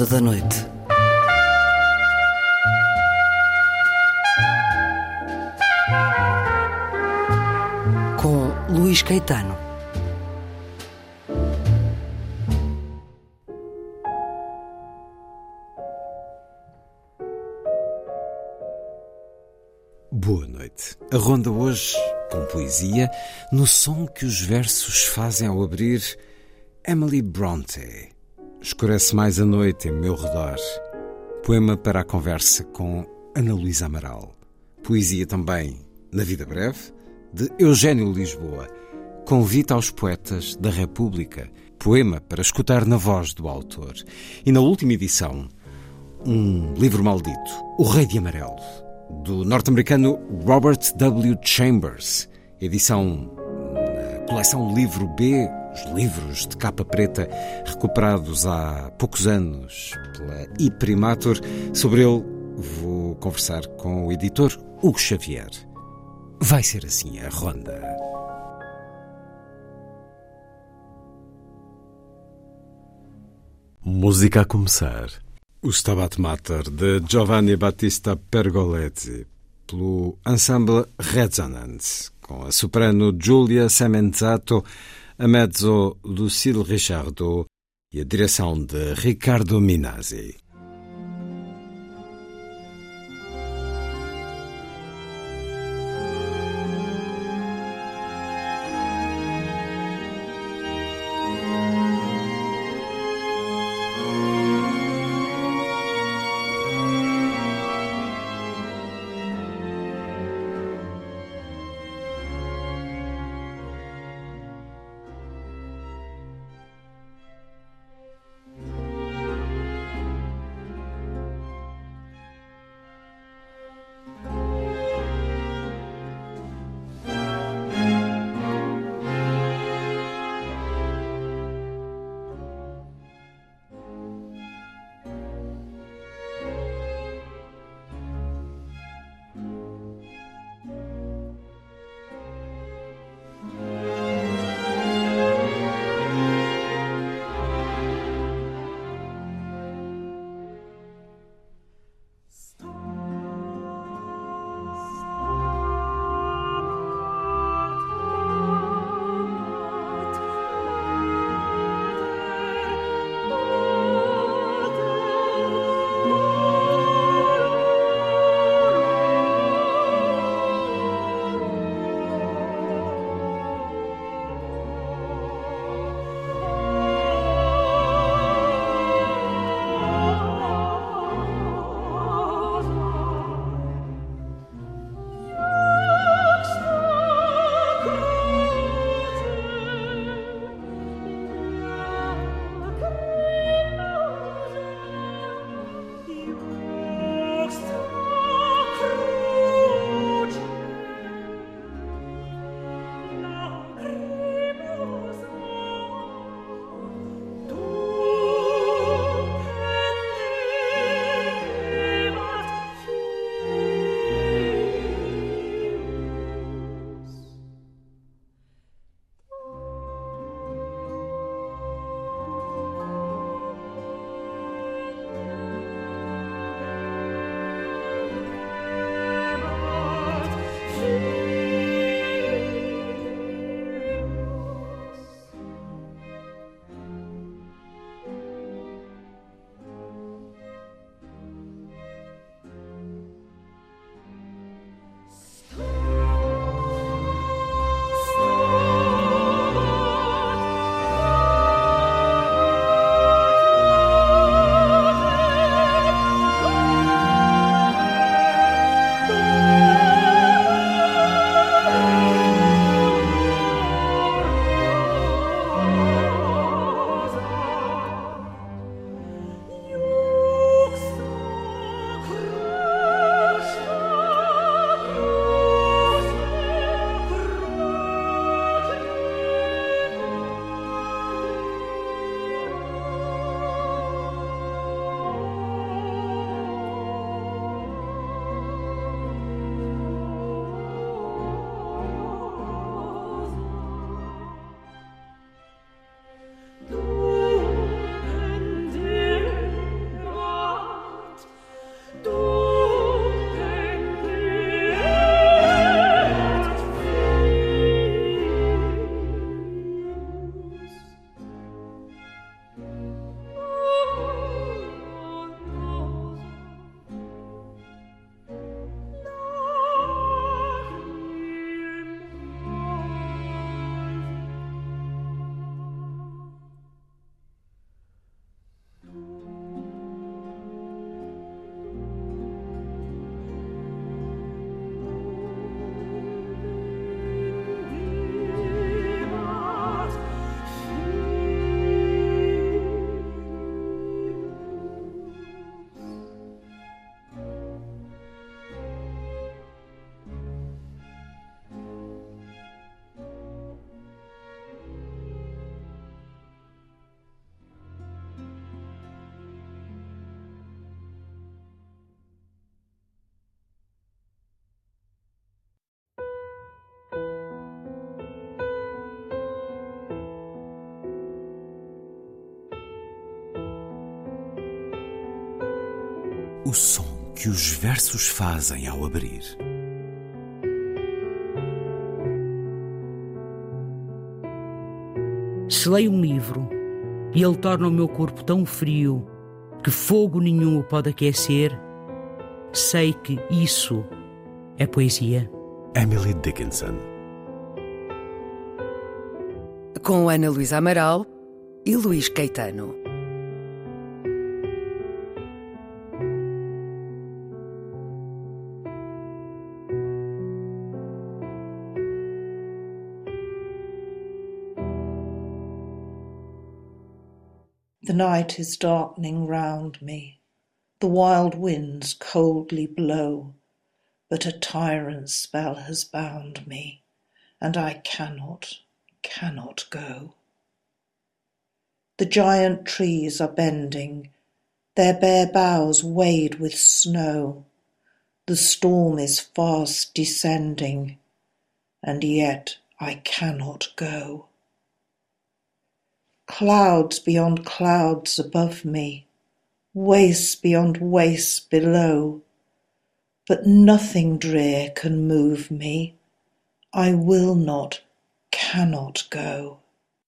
Ronda da Noite. Com Luís Caetano. Boa noite. A ronda hoje, com poesia, no som que os versos fazem ao abrir, Emily Bronte. Escurece mais a noite em meu redor. Poema para a conversa com Ana Luísa Amaral. Poesia também, Na Vida Breve, de Eugênio Lisboa. Convite aos poetas da República. Poema para escutar na voz do autor. E na última edição, um livro maldito, O Rei de Amarelo, do norte-americano Robert W. Chambers, edição na coleção Livro B, os livros de capa preta recuperados há poucos anos pela Imprimatur. Sobre ele vou conversar com o editor Hugo Xavier. Vai ser assim a ronda. Música a começar. O Stabat Mater, de Giovanni Battista Pergolesi, pelo ensemble Resonance, com a soprano Giulia Semenzato, a mezzo Lucille Richardot e a direção de Riccardo Minasi. som que os versos fazem ao abrir. Se leio um livro e ele torna o meu corpo tão frio que fogo nenhum o pode aquecer, sei que isso é poesia. Emily Dickinson. Com Ana Luísa Amaral e Luís Caetano. The night is darkening round me, the wild winds coldly blow, but a tyrant's spell has bound me, and I cannot go. The giant trees are bending, their bare boughs wade with snow, the storm is fast descending, and yet I cannot go. Clouds beyond clouds above me, wastes beyond wastes below, but nothing drear can move me. I will not, cannot go.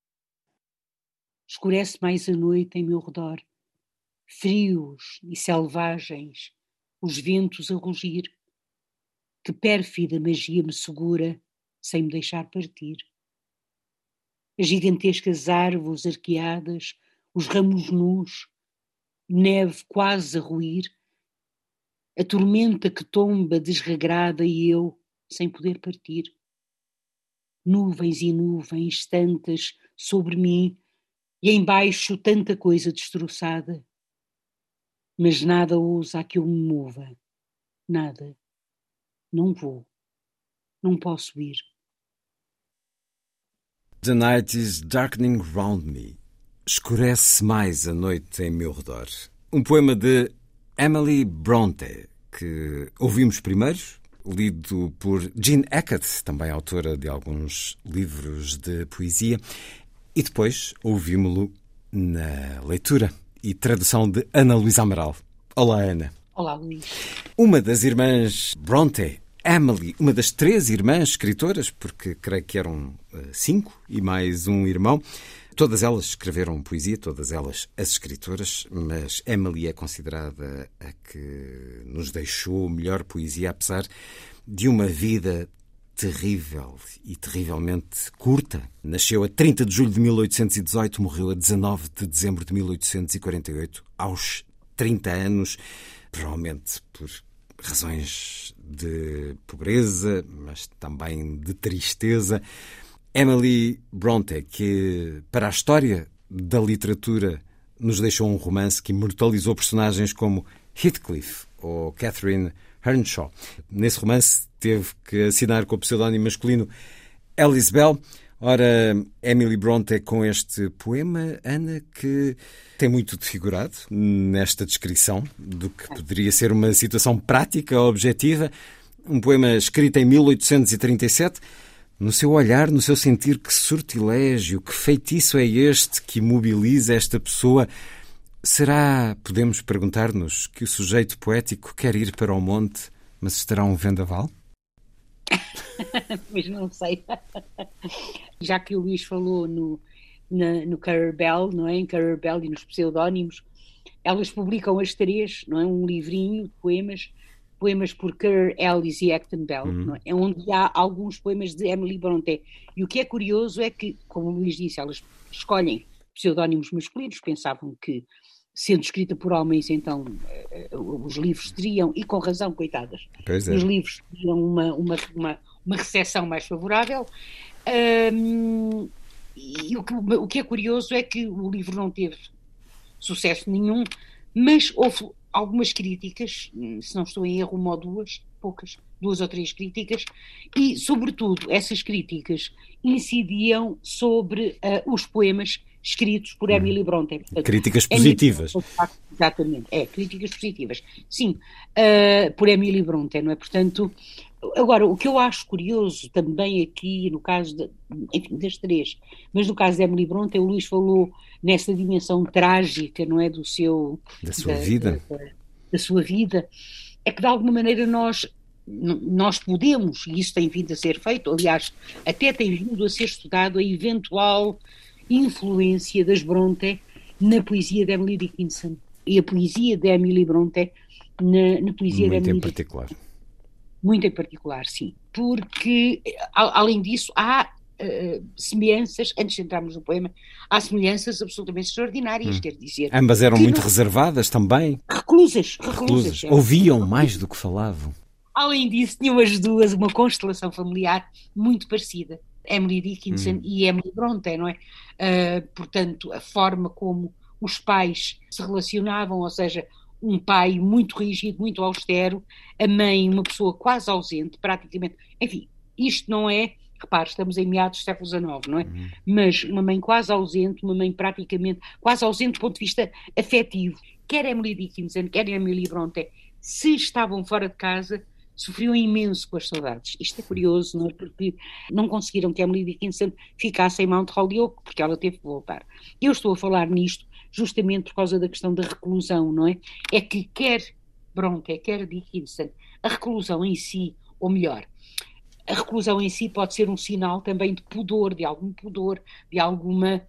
Escurece mais a noite em meu redor, frios e selvagens, os ventos a rugir. Que pérfida magia me segura, sem me deixar partir. As gigantescas árvores arqueadas, os ramos nus, neve quase a ruir, a tormenta que tomba desregrada e eu sem poder partir. Nuvens e nuvens tantas sobre mim e embaixo tanta coisa destroçada. Mas nada ousa a que eu me mova, nada. Não vou, não posso ir. The night is darkening round me. Escurece mais a noite em meu redor. Um poema de Emily Bronte, que ouvimos primeiro, lido por Jean Hackett, também autora de alguns livros de poesia, e depois ouvimos-lo na leitura e tradução de Ana Luísa Amaral. Olá, Ana. Olá, Luís. Uma das irmãs Bronte, Emily, uma das 3 irmãs escritoras, porque creio que eram 5 e mais um irmão. Todas elas escreveram poesia, todas elas as escritoras, mas Emily é considerada a que nos deixou melhor poesia, apesar de uma vida terrível e terrivelmente curta. Nasceu a 30 de julho de 1818, morreu a 19 de dezembro de 1848, aos 30 anos, provavelmente por razões de pobreza, mas também de tristeza. Emily Bronte, que para a história da literatura nos deixou um romance que imortalizou personagens como Heathcliff ou Catherine Earnshaw. Nesse romance teve que assinar com o pseudónimo masculino Alice Bell. Ora, Emily Bronte com este poema, Ana, que tem muito de figurado nesta descrição do que poderia ser uma situação prática, objetiva. Um poema escrito em 1837. No seu olhar, no seu sentir, que sortilégio, que feitiço é este que imobiliza esta pessoa? Será, podemos perguntar-nos, que o sujeito poético quer ir para o monte, mas estará um vendaval? Mas não sei. Já que o Luís falou no Currer Bell, não é? Em Currer Bell e nos pseudónimos, elas publicam as 3, não é? Um livrinho de poemas por Currer, Ellis e Acton Bell, não é? Onde há alguns poemas de Emily Bronte. E o que é curioso é que, como o Luís disse, elas escolhem pseudónimos masculinos, pensavam que, sendo escrita por homens, então os livros teriam, e com razão, coitadas, os livros teriam uma recepção mais favorável. E o que é curioso é que o livro não teve sucesso nenhum, mas houve algumas críticas, se não estou em erro, uma ou duas, poucas, 2 ou 3 críticas, e, sobretudo, essas críticas incidiam sobre os poemas escritos por Emily Bronte. Portanto, críticas positivas. Exatamente, críticas positivas. Sim, por Emily Bronte, não é? Portanto, agora, o que eu acho curioso também aqui, no caso das 3, mas no caso de Emily Bronte, o Luís falou nessa dimensão trágica, não é? Da sua vida. da sua vida, é que de alguma maneira nós podemos, e isso tem vindo a ser feito, aliás, até tem vindo a ser estudado a eventual influência das Brontë na poesia de Emily Dickinson e a poesia de Emily Brontë na poesia de Emily Muito em particular. Muito em particular, sim. Porque, além disso, há semelhanças, antes de entrarmos no poema, há semelhanças absolutamente extraordinárias, quer dizer... Ambas eram muito reservadas também. Reclusas. Ouviam mais do que falavam. Além disso, tinham as duas uma constelação familiar muito parecida. Emily Dickinson e Emily Brontë, não é? Portanto, a forma como os pais se relacionavam, ou seja, um pai muito rígido, muito austero, a mãe uma pessoa quase ausente, praticamente. Enfim, isto não é... Repare, estamos em meados do século XIX, não é? Mas uma mãe quase ausente, uma mãe praticamente quase ausente do ponto de vista afetivo. Quer Emily Dickinson, quer Emily Brontë, se estavam fora de casa, sofriam imenso com as saudades. Isto é curioso, não é? Porque não conseguiram que Emily Dickinson ficasse em Mount Holyoke, porque ela teve que voltar. Eu estou a falar nisto justamente por causa da questão da reclusão, não é? É que quer Brontë, quer Dickinson, a reclusão em si, ou melhor, a reclusão em si pode ser um sinal também de pudor, de alguma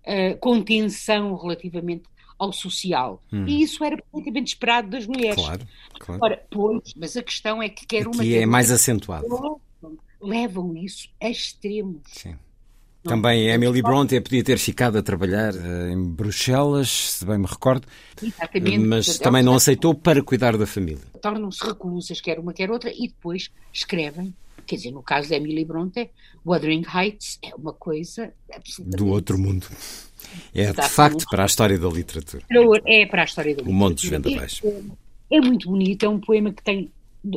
contenção relativamente ao social. E isso era perfeitamente esperado das mulheres. Claro. Ora, pois, mas a questão é que quer uma... Aqui é mais acentuado. Levam isso a extremos. Sim. Também a Emily Brontë podia ter ficado a trabalhar em Bruxelas, se bem me recordo, mas também não aceitou para cuidar da família. Tornam-se reclusas, quer uma quer outra, e depois escrevem. Quer dizer, no caso de Emily Brontë, Wuthering Heights é uma coisa absolutamente... Do outro mundo. É, de facto, para a história da literatura. É para a história da literatura. O Monte dos Vendavais. É muito bonito, é um poema que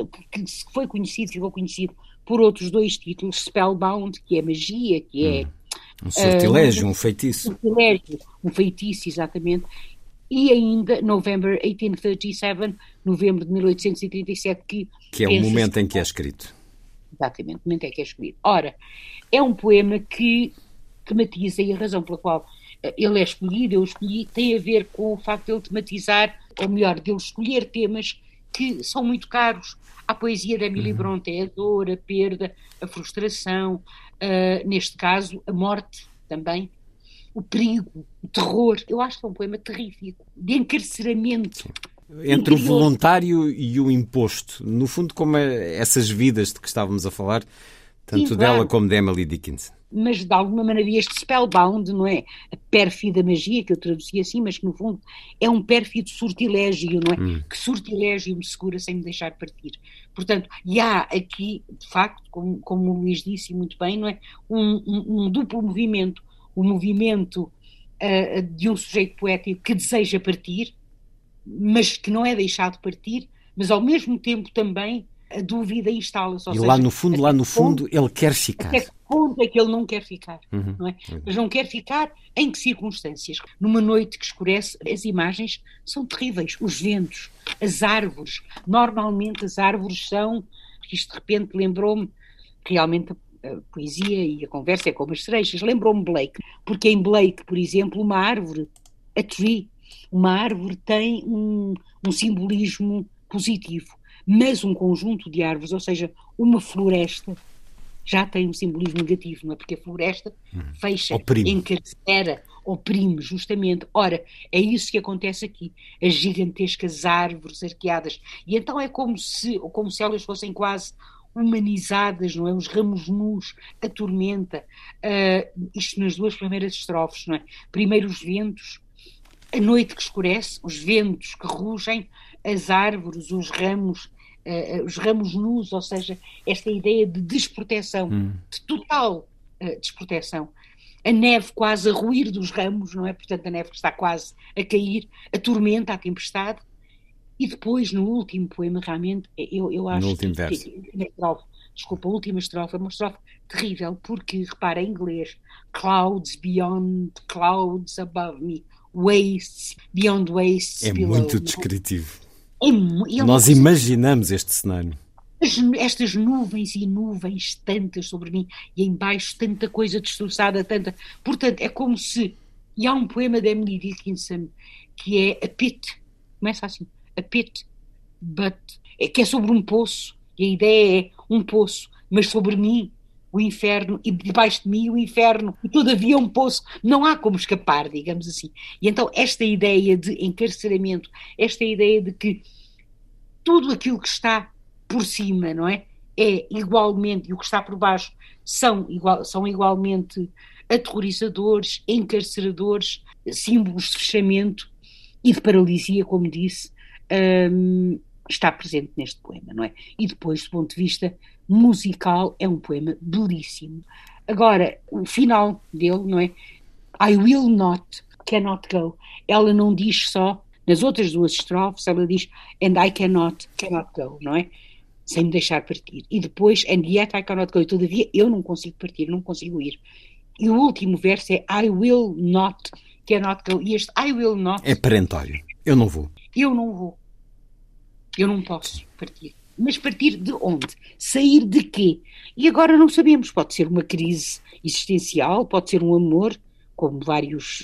foi conhecido, ficou conhecido por outros dois títulos, Spellbound, que é magia, que é... Um sortilégio, um feitiço. Um feitiço, exatamente. E ainda November 1837, novembro de 1837, que é o momento em que é escrito. Exatamente, o momento em que é escolhido. Ora, é um poema que tematiza, e a razão pela qual ele é escolhido, eu escolhi, tem a ver com o facto de ele tematizar, ou melhor, de ele escolher temas que são muito caros à poesia de Emily Brontë, a dor, a perda, a frustração, neste caso, a morte também, o perigo, o terror. Eu acho que é um poema terrífico, de encarceramento. Sim. Entre o voluntário e o imposto. No fundo, como essas vidas de que estávamos a falar, tanto Sim, dela claro, como de Emily Dickinson. Mas, de alguma maneira, este Spellbound, não é? A pérfida magia, que eu traduzi assim, mas que, no fundo, é um pérfido sortilégio, não é? Que sortilégio me segura sem me deixar partir. Portanto, e há aqui, de facto, como o Luís disse muito bem, não é? Um duplo movimento. O movimento de um sujeito poético que deseja partir, mas que não é deixado partir, mas ao mesmo tempo também a dúvida instala-se. E lá no fundo, ele quer ficar. Até que ponto é que ele não quer ficar, não é? Mas não quer ficar em que circunstâncias? Numa noite que escurece, as imagens são terríveis. Os ventos, as árvores. Normalmente as árvores são... Isto de repente lembrou-me realmente a poesia e a conversa é como as cerejas. Lembrou-me Blake, porque em Blake, por exemplo, uma árvore, a tree, uma árvore tem um simbolismo positivo, mas um conjunto de árvores, ou seja, uma floresta, já tem um simbolismo negativo, não é? Porque a floresta fecha, encarcera, oprime, justamente. Ora, é isso que acontece aqui. As gigantescas árvores arqueadas. E então é como se elas fossem quase humanizadas, não é? Os ramos nus, a tormenta. Isto nas duas primeiras estrofes, não é? Primeiro os ventos, a noite que escurece, os ventos que rugem, as árvores, os ramos nus, ou seja, esta ideia de desproteção, de total desproteção. A neve quase a ruir dos ramos, não é? Portanto, a neve que está quase a cair, a tormenta, a tempestade. E depois, no último poema, realmente, eu acho a última estrofe é uma estrofe terrível, porque, repara, em inglês, clouds beyond, clouds above me, wastes beyond wastes below. É muito descritivo. Nós imaginamos este cenário. Estas nuvens e nuvens tantas sobre mim, e em baixo tanta coisa destroçada, tanta... Portanto, é como se... E há um poema de Emily Dickinson que é A Pit, começa assim, A Pit but... É que é sobre um poço, e a ideia é um poço, mas sobre mim o inferno, e debaixo de mim o inferno, e todavia um poço, não há como escapar, digamos assim. E então esta ideia de encarceramento, esta ideia de que tudo aquilo que está por cima, não é? É igualmente, e o que está por baixo são igualmente aterrorizadores, encarceradores, símbolos de fechamento e de paralisia, como disse, está presente neste poema, não é? E depois, do ponto de vista musical, é um poema belíssimo. Agora, o final dele, não é? I will not, cannot go. Ela não diz só, nas outras duas estrofes, ela diz and I cannot go, não é? Sem me deixar partir. E depois, and yet I cannot go. E todavia, eu não consigo partir, não consigo ir. E o último verso é I will not, cannot go. E este I will not... É perentório. Eu não vou. Eu não vou. Eu não posso partir. Mas partir de onde? Sair de quê? E agora não sabemos. Pode ser uma crise existencial, pode ser um amor, como vários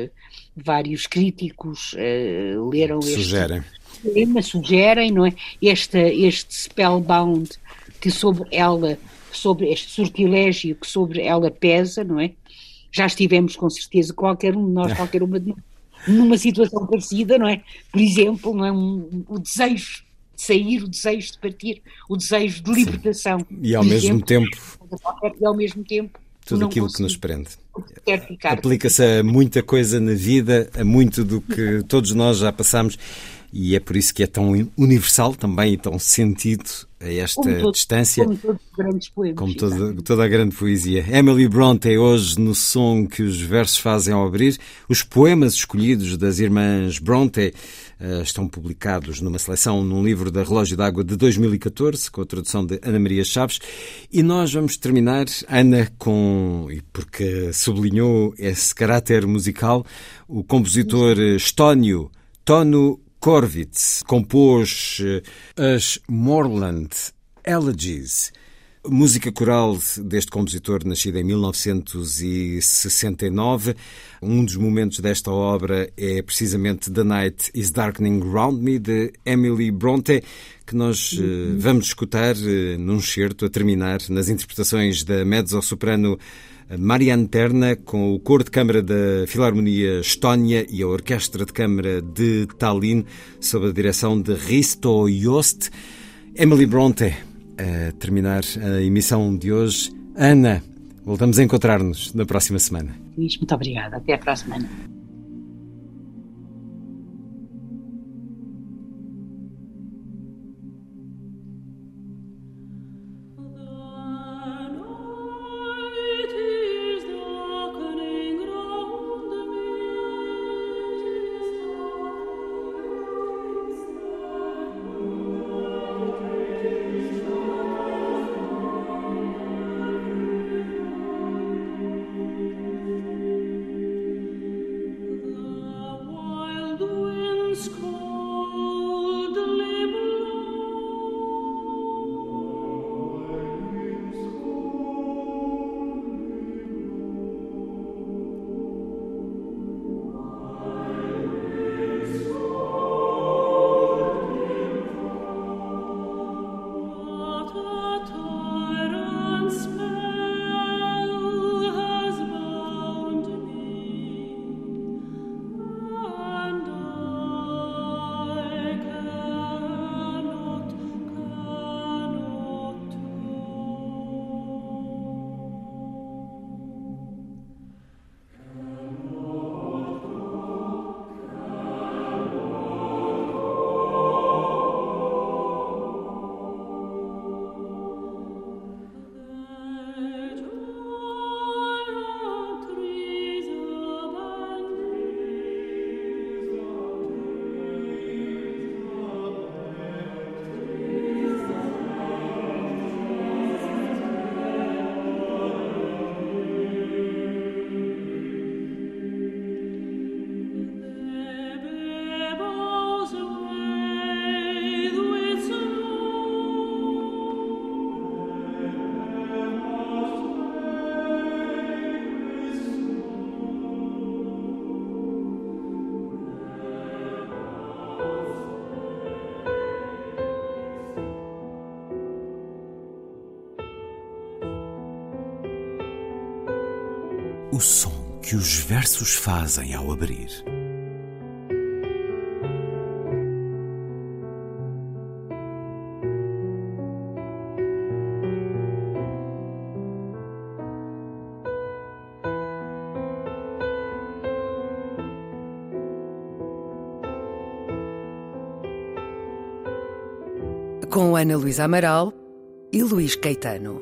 críticos leram Sugerem. este poema, sugerem, não é? Este spellbound que sobre ela, sobre este sortilégio que sobre ela pesa, não é? Já estivemos com certeza, qualquer um de nós, qualquer uma de nós, numa situação parecida, não é? Por exemplo, não é? O desejo de sair, o desejo de partir, o desejo de libertação. E ao mesmo tempo... E ao mesmo tempo... Tudo aquilo que nos prende. Quer ficar. Aplica-se a muita coisa na vida, a muito do que todos nós já passamos, e é por isso que é tão universal também e tão sentido a esta distância. Como todos os grandes poemas. Como toda a grande poesia. Emily Bronte hoje no som que os versos fazem ao abrir. Os poemas escolhidos das irmãs Bronte estão publicados numa seleção num livro da Relógio d'Água de 2014, com a tradução de Ana Maria Chaves. E nós vamos terminar, Ana, e porque sublinhou esse caráter musical, o compositor estónio Tonu Korvits compôs as Moorland Elegies, música coral deste compositor nascido em 1969. Um dos momentos desta obra é precisamente The Night is Darkening Round Me, de Emily Bronte, que nós vamos escutar num certo a terminar nas interpretações da mezzo-soprano Marianne Terna, com o Coro de Câmara da Filarmonia Estónia e a Orquestra de Câmara de Tallinn, sob a direção de Risto Jost. Emily Bronte, a terminar a emissão de hoje. Ana, voltamos a encontrar-nos na próxima semana. Luís, muito obrigada. Até à próxima semana. O som que os versos fazem ao abrir. Com Ana Luísa Amaral e Luís Caetano.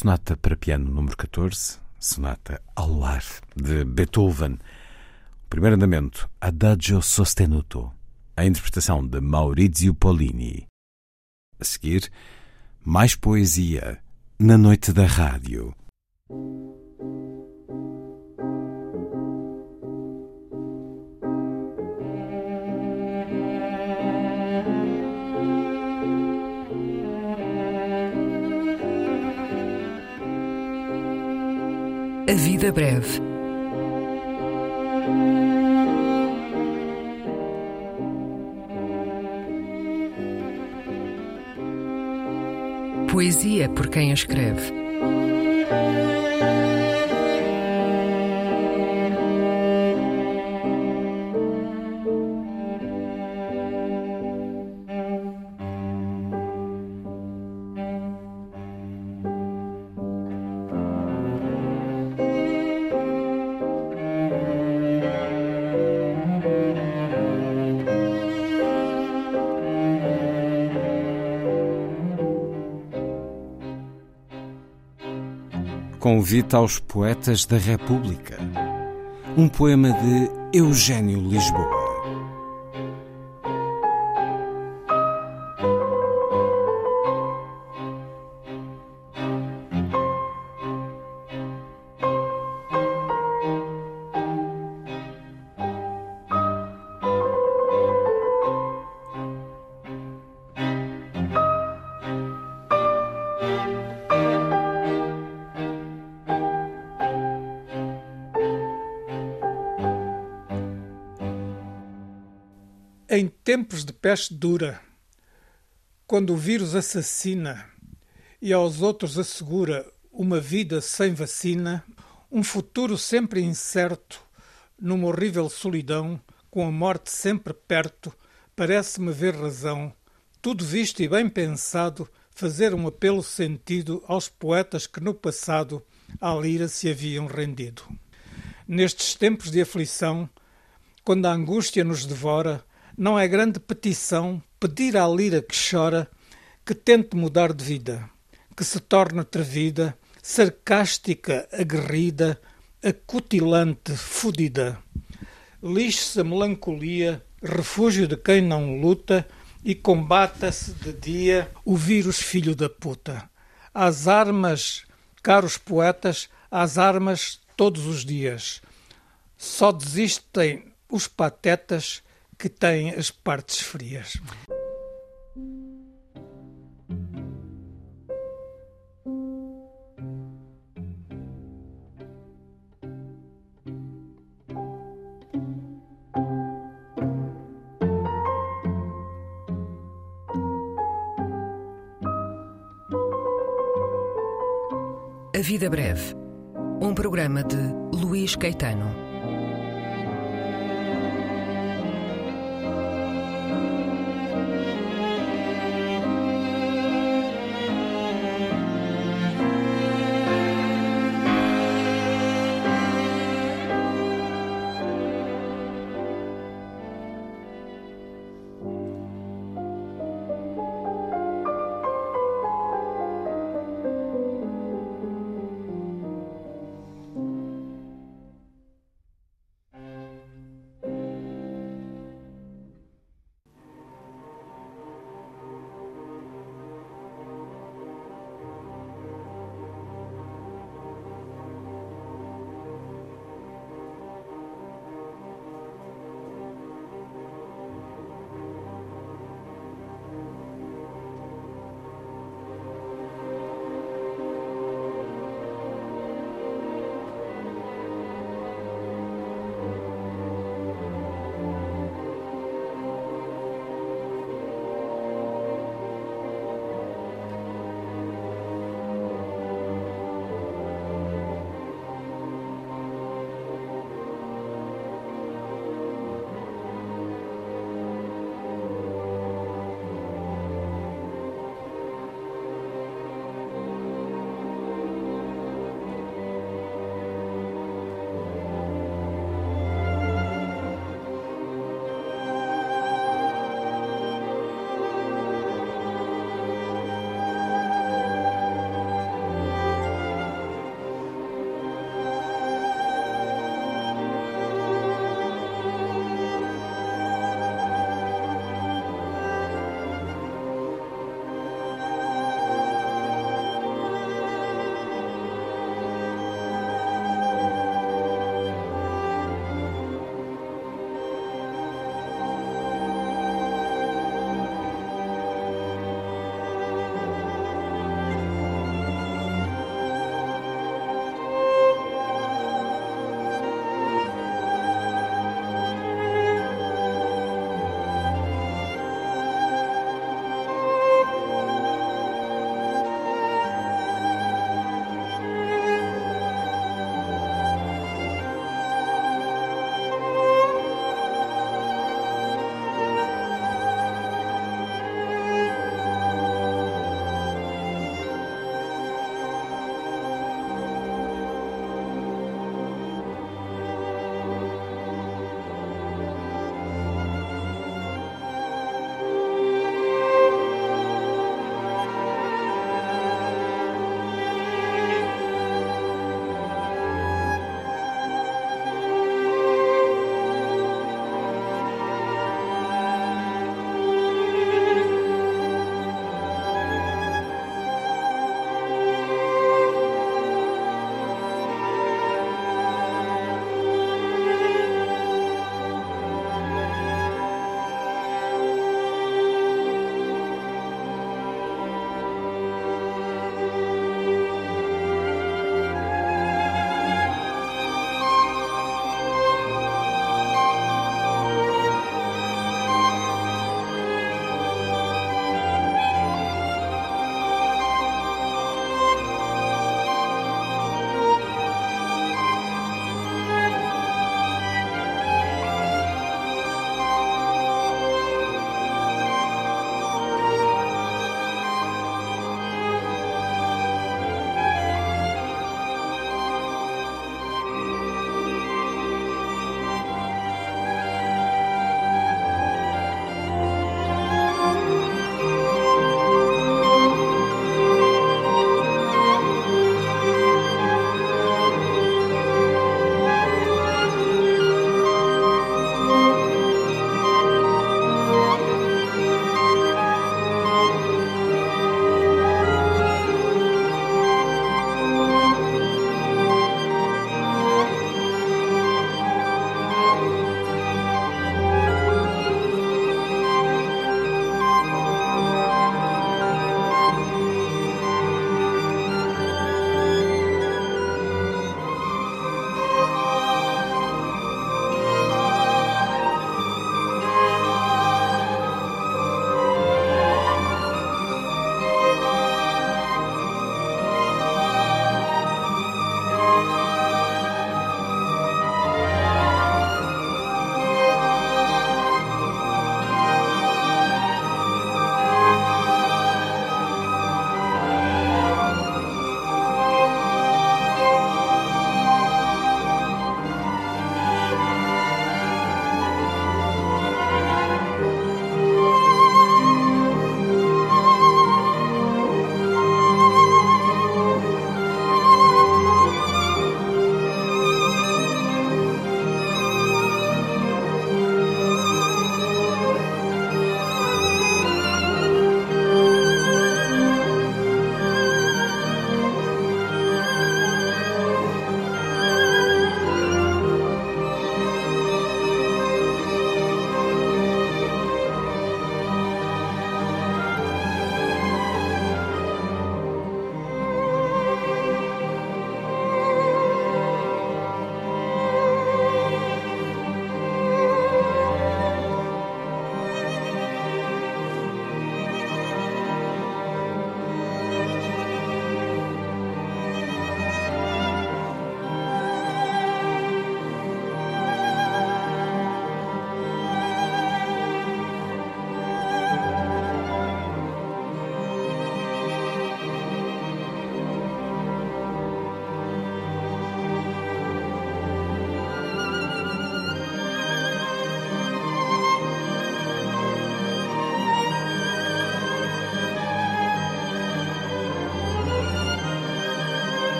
Sonata para piano número 14, Sonata ao lar, de Beethoven. O primeiro andamento, Adagio sostenuto, a interpretação de Maurizio Pollini. A seguir, mais poesia na noite da rádio. A vida breve. Poesia por quem a escreve. Convite aos poetas da República. Um poema de Eugênio Lisboa. Em tempos de peste dura, quando o vírus assassina e aos outros assegura uma vida sem vacina, um futuro sempre incerto, numa horrível solidão, com a morte sempre perto, parece-me ver razão, tudo visto e bem pensado, fazer um apelo sentido aos poetas que no passado à lira se haviam rendido. Nestes tempos de aflição, quando a angústia nos devora, não é grande petição pedir à lira que chora que tente mudar de vida, que se torne atrevida, sarcástica, aguerrida, acutilante, fudida. Lixe-se a melancolia, refúgio de quem não luta, e combata-se de dia o vírus filho da puta. Às armas, caros poetas, às armas todos os dias. Só desistem os patetas que têm as partes frias. A Vida Breve, um programa de Luís Caetano.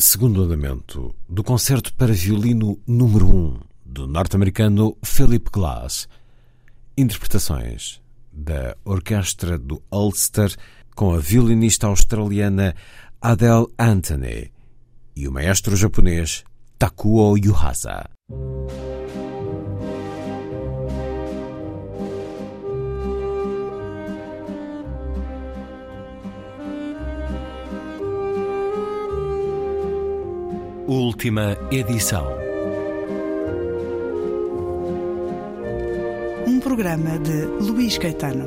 segundo andamento do concerto para violino número 1 do norte-americano Philip Glass. Interpretações da Orquestra do Ulster com a violinista australiana Adele Anthony e o maestro japonês Takuo Yuhasa. Última edição. Um programa de Luís Caetano.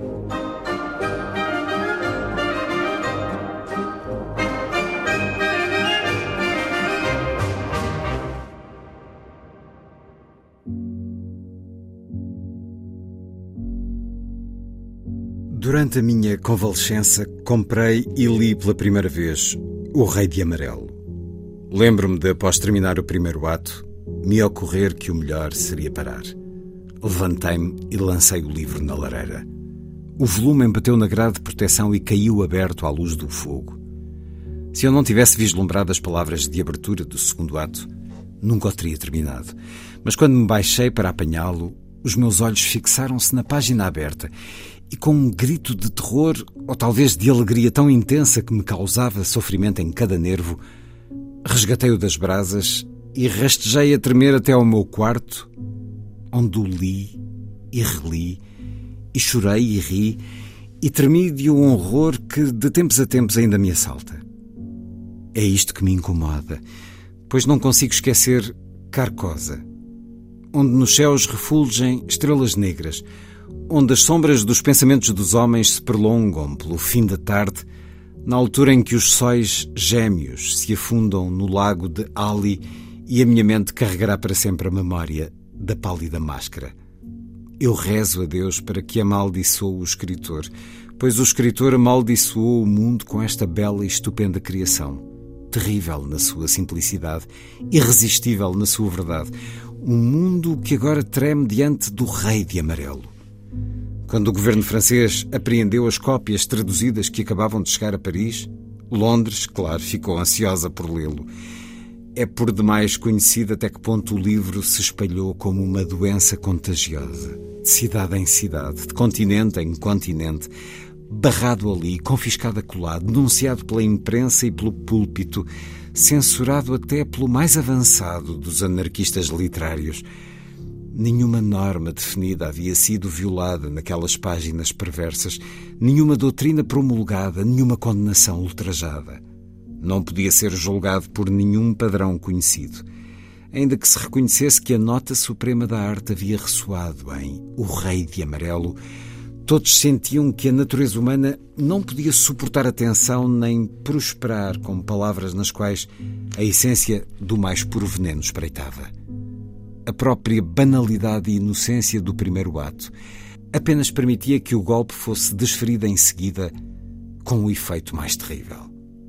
Durante a minha convalescença, comprei e li pela primeira vez O Rei de Amarelo. Lembro-me de, após terminar o primeiro ato, me ocorrer que o melhor seria parar. Levantei-me e lancei o livro na lareira. O volume embateu na grade de proteção e caiu aberto à luz do fogo. Se eu não tivesse vislumbrado as palavras de abertura do segundo ato, nunca o teria terminado. Mas quando me baixei para apanhá-lo, os meus olhos fixaram-se na página aberta e, com um grito de terror, ou talvez de alegria tão intensa que me causava sofrimento em cada nervo, resgatei-o das brasas e rastejei a tremer até ao meu quarto, onde o li e reli, e chorei e ri, e tremi de um horror que de tempos a tempos ainda me assalta. É isto que me incomoda, pois não consigo esquecer Carcosa, onde nos céus refulgem estrelas negras, onde as sombras dos pensamentos dos homens se prolongam pelo fim da tarde, na altura em que os sóis gêmeos se afundam no lago de Ali e a minha mente carregará para sempre a memória da pálida máscara. Eu rezo a Deus para que amaldiçoe o escritor, pois o escritor amaldiçoou o mundo com esta bela e estupenda criação, terrível na sua simplicidade, irresistível na sua verdade, um mundo que agora treme diante do Rei de Amarelo. Quando o governo francês apreendeu as cópias traduzidas que acabavam de chegar a Paris, Londres, claro, ficou ansiosa por lê-lo. É por demais conhecido até que ponto o livro se espalhou como uma doença contagiosa, de cidade em cidade, de continente em continente, barrado ali, confiscado acolá, denunciado pela imprensa e pelo púlpito, censurado até pelo mais avançado dos anarquistas literários. Nenhuma norma definida havia sido violada naquelas páginas perversas, nenhuma doutrina promulgada, nenhuma condenação ultrajada. Não podia ser julgado por nenhum padrão conhecido, ainda que se reconhecesse que a nota suprema da arte havia ressoado em O Rei de Amarelo. Todos sentiam que a natureza humana não podia suportar a tensão nem prosperar com palavras nas quais a essência do mais puro veneno espreitava. A própria banalidade e inocência do primeiro ato apenas permitia que o golpe fosse desferido em seguida com um efeito mais terrível.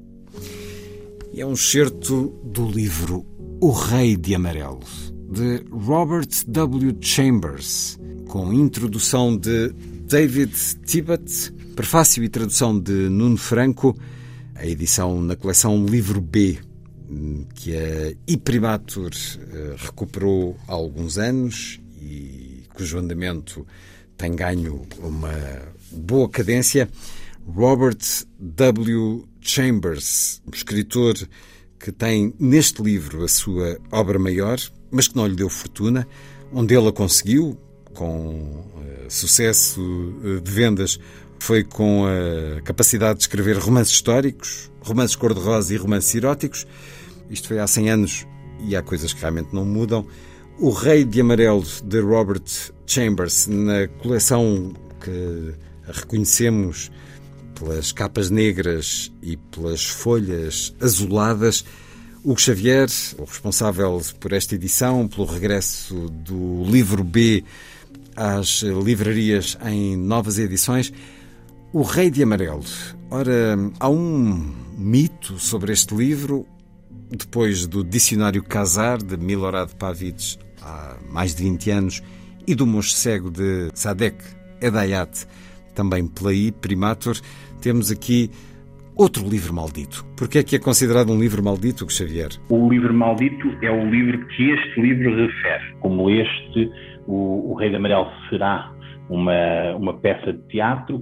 E é um excerto do livro O Rei de Amarelo, de Robert W. Chambers, com introdução de David Tibet, prefácio e tradução de Nuno Franco, a edição na coleção Livro B, que a Imprimatur recuperou há alguns anos e cujo andamento tem ganho uma boa cadência. Robert W. Chambers, escritor que tem neste livro a sua obra maior, mas que não lhe deu fortuna, onde ele a conseguiu, com sucesso de vendas, foi com a capacidade de escrever romances históricos, romances cor-de-rosa e romances eróticos. Isto foi há 100 anos e há coisas que realmente não mudam. O Rei de Amarelo, de Robert Chambers, na coleção que reconhecemos pelas capas negras e pelas folhas azuladas. Hugo Xavier, o responsável por esta edição, pelo regresso do Livro B às livrarias em novas edições. O Rei de Amarelo. Ora, há um mito sobre este livro, depois do Dicionário Khazar, de Milorad Pavic, há mais de 20 anos, e do Mocho Cego, de Sadek Hedayat, também pela Imprimatur. Temos aqui outro livro maldito. Porquê é que é considerado um livro maldito, Hugo Xavier? O livro maldito é o livro que este livro refere. Como este, o Rei de Amarelo será uma peça de teatro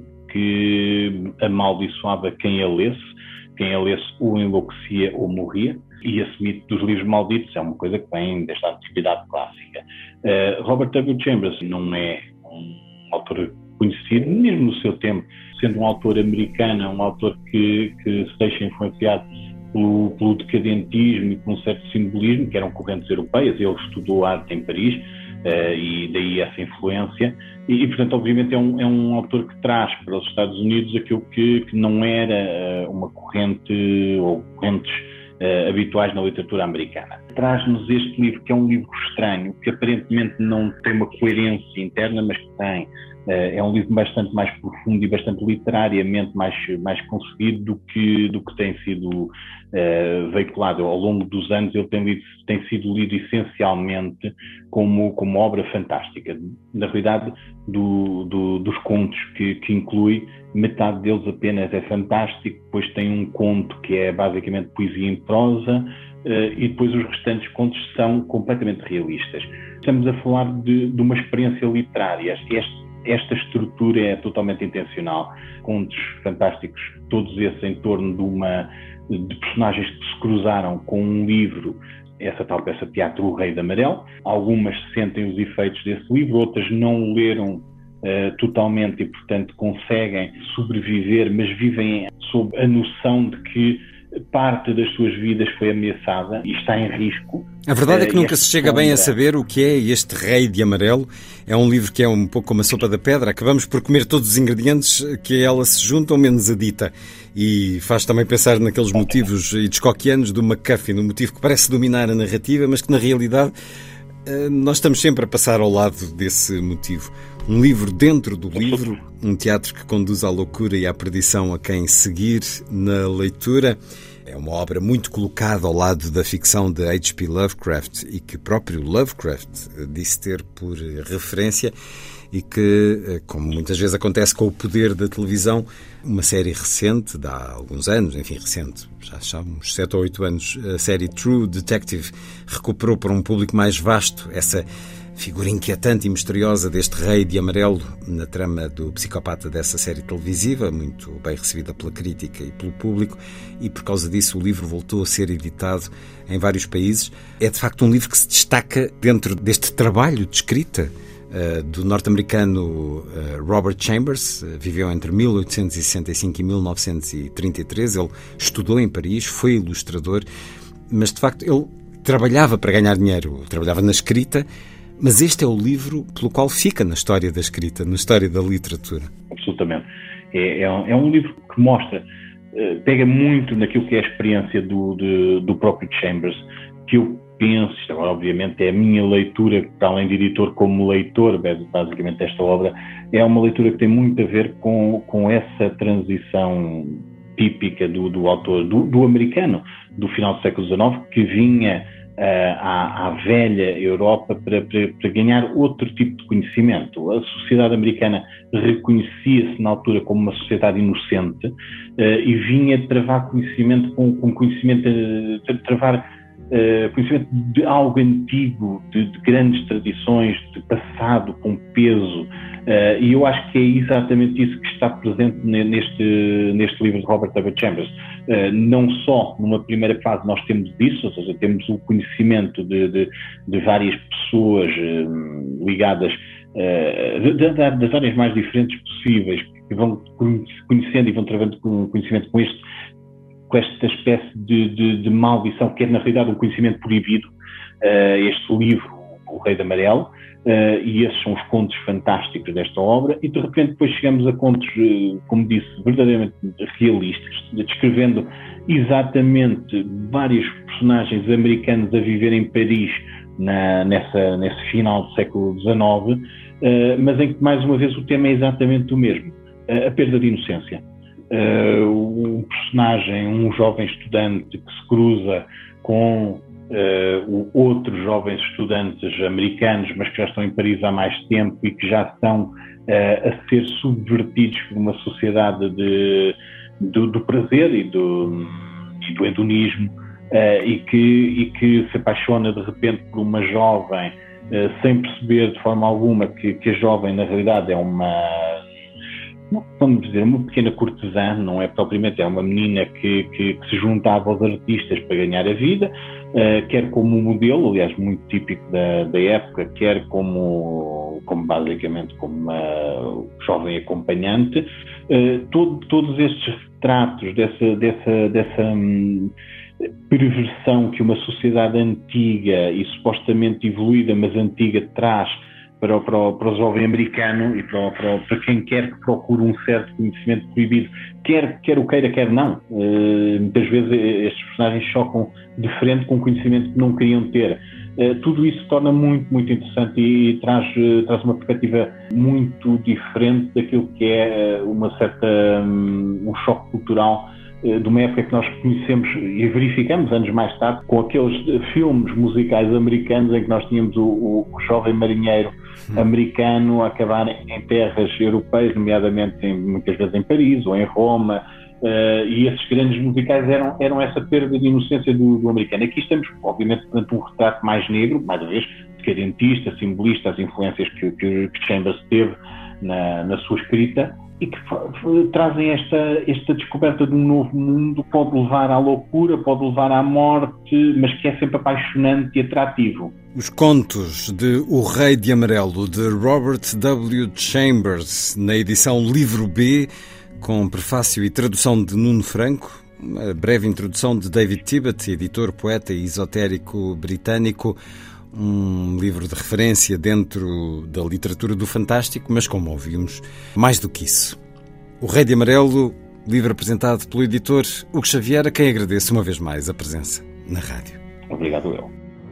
que amaldiçoava quem a lesse ou enlouquecia ou morria. E esse mito dos livros malditos é uma coisa que vem desta antiguidade clássica. Robert W. Chambers não é um autor conhecido, mesmo no seu tempo, sendo um autor americano, um autor que se deixa influenciar pelo decadentismo e por um certo simbolismo, que eram correntes europeias. Ele estudou arte em Paris, e daí essa influência. E portanto, obviamente, é um autor que traz para os Estados Unidos aquilo que não era uma corrente ou correntes habituais na literatura americana. Traz-nos este livro, que é um livro estranho, que aparentemente não tem uma coerência interna, mas que tem. É um livro bastante mais profundo e bastante literariamente mais conseguido do que tem sido veiculado ao longo dos anos. Ele tem sido lido essencialmente como obra fantástica. Na realidade, dos contos que inclui, metade deles apenas é fantástico, depois tem um conto que é basicamente poesia em prosa, e depois os restantes contos são completamente realistas. Estamos a falar de uma experiência literária. Esta estrutura é totalmente intencional. Contos fantásticos, todos esses em torno de personagens que se cruzaram com um livro, essa tal peça de teatro, O Rei de Amarelo. Algumas sentem os efeitos desse livro, outras não o leram totalmente e, portanto, conseguem sobreviver, mas vivem sob a noção de que parte das suas vidas foi ameaçada e está em risco. A verdade é que nunca se chega bem a saber o que é este Rei de Amarelo. É um livro que é um pouco como a sopa da pedra. Acabamos por comer todos os ingredientes que a ela se juntam, menos a dita. E faz também pensar naqueles motivos hitchcockianos do MacGuffin, um motivo que parece dominar a narrativa, mas que na realidade nós estamos sempre a passar ao lado desse motivo. Um livro dentro do livro, um teatro que conduz à loucura e à perdição a quem seguir na leitura. É uma obra muito colocada ao lado da ficção de H.P. Lovecraft e que próprio Lovecraft disse ter por referência e que, como muitas vezes acontece com o poder da televisão, uma série recente, de há alguns anos, enfim, recente, já há uns 7 ou 8 anos, a série True Detective recuperou para um público mais vasto essa figura inquietante e misteriosa deste Rei de Amarelo na trama do psicopata dessa série televisiva, muito bem recebida pela crítica e pelo público, e por causa disso o livro voltou a ser editado em vários países. É de facto um livro que se destaca dentro deste trabalho de escrita do norte-americano Robert Chambers. Viveu entre 1865 e 1933, ele estudou em Paris, foi ilustrador, mas de facto ele trabalhava para ganhar dinheiro, trabalhava na escrita. Mas este é o livro pelo qual fica na história da escrita, na história da literatura. Absolutamente. É um livro que mostra, pega muito naquilo que é a experiência do próprio Chambers, que eu penso, isto agora obviamente é a minha leitura, para além de editor como leitor, basicamente desta obra, é uma leitura que tem muito a ver com essa transição típica do autor, do americano, do final do século XIX, que vinha à velha Europa para ganhar outro tipo de conhecimento. A sociedade americana reconhecia-se na altura como uma sociedade inocente e vinha travar conhecimento com conhecimento, travar conhecimento de algo antigo, de grandes tradições, de passado com peso. E eu acho que é exatamente isso que está presente neste livro de Robert W. Chambers. Não só numa primeira fase nós temos isso, ou seja, temos o conhecimento de várias pessoas ligadas das áreas mais diferentes possíveis, que vão conhecendo e vão travando conhecimento com esta espécie de maldição, que é na realidade um conhecimento proibido. Este livro, O Rei de Amarelo, e esses são os contos fantásticos desta obra, e de repente depois chegamos a contos, como disse, verdadeiramente realistas, descrevendo exatamente vários personagens americanos a viver em Paris nesse final do século XIX, mas em que mais uma vez o tema é exatamente o mesmo, a perda de inocência. Um personagem, um jovem estudante que se cruza com outros jovens estudantes americanos, mas que já estão em Paris há mais tempo e que já estão a ser subvertidos por uma sociedade do prazer e do hedonismo, e que se apaixona de repente por uma jovem, sem perceber de forma alguma que a jovem na realidade é vamos dizer, uma pequena cortesã, não é propriamente, é uma menina que se juntava aos artistas para ganhar a vida, quer como modelo, aliás, muito típico da época, quer como basicamente como uma jovem acompanhante. Todos estes retratos dessa perversão que uma sociedade antiga e supostamente evoluída, mas antiga, traz para o jovem americano e para quem quer que procure um certo conhecimento proibido, quer o queira, quer não. Muitas vezes estes personagens chocam de frente com conhecimento que não queriam ter. Tudo isso torna muito, muito interessante e traz uma perspectiva muito diferente daquilo que é um choque cultural de uma época que nós conhecemos e verificamos anos mais tarde com aqueles filmes musicais americanos em que nós tínhamos o jovem marinheiro americano a acabar em terras europeias, nomeadamente muitas vezes em Paris ou em Roma, e esses grandes musicais eram essa perda de inocência do americano. Aqui estamos, obviamente, perante um retrato mais negro, mais uma vez, decadentista, simbolista, as influências que Chambers teve na sua escrita, e que trazem esta descoberta de um novo mundo. Pode levar à loucura, pode levar à morte, mas que é sempre apaixonante e atrativo. Os Contos de O Rei de Amarelo, de Robert W. Chambers, na edição Livro B, com prefácio e tradução de Nuno Franco, uma breve introdução de David Tibet, editor, poeta e esotérico britânico, um livro de referência dentro da literatura do fantástico, mas, como ouvimos, mais do que isso. O Rei de Amarelo, livro apresentado pelo editor Hugo Xavier, a quem agradeço uma vez mais a presença na rádio. Obrigado, eu.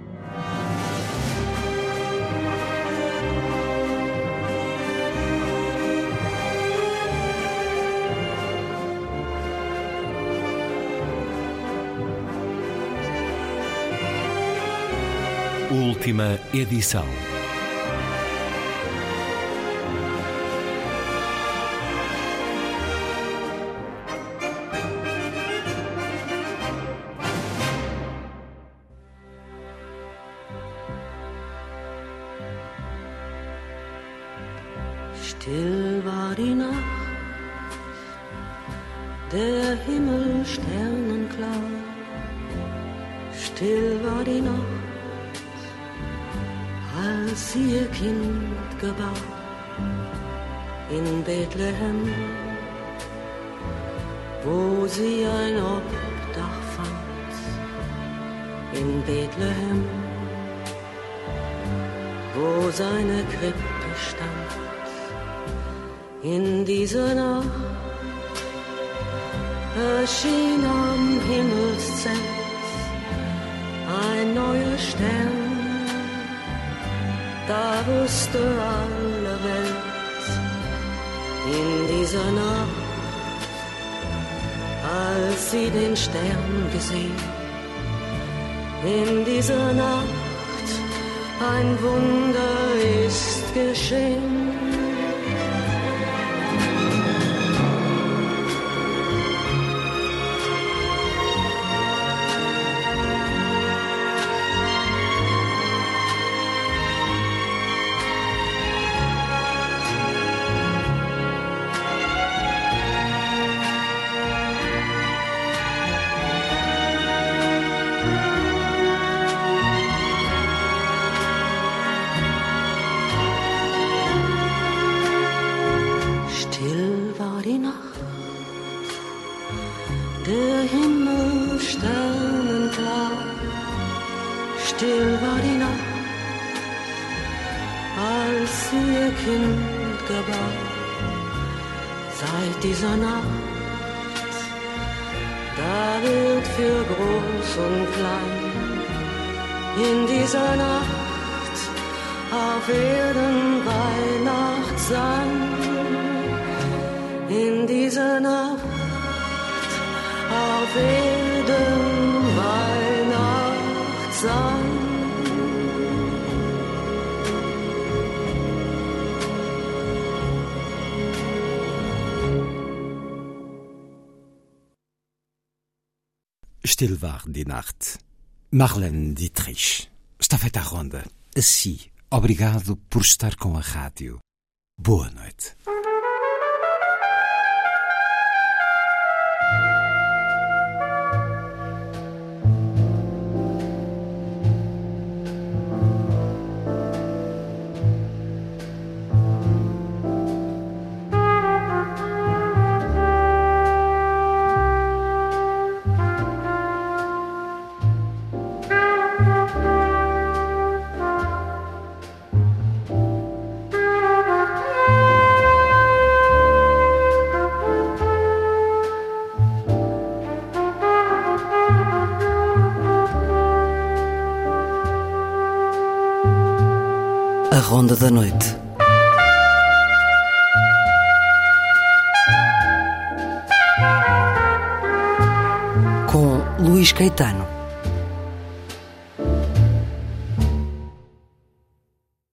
Última edição. Still war die Nacht, der Himmel sternenklar. Still war die Nacht, als sie ihr Kind gebar in Bethlehem, wo sie ein Obdach fand. In Bethlehem, wo seine Krippe stand. In dieser Nacht erschien am Himmelszelt ein neuer Stern. Da wusste alle Welt in dieser Nacht, als sie den Stern gesehen, in dieser Nacht ein Wunder ist geschehen. Still war die Nacht, als sie ihr Kind gebar. Seit dieser Nacht, da wird für groß und klein in dieser Nacht auf Erden Weihnacht sein. In dieser Nacht auf Erden Weihnacht sein. Still war die Nacht. Marlene Dietrich. Está feita a ronda. Assim, obrigado por estar com a rádio. Boa noite. A Ronda da Noite. Com Luís Caetano.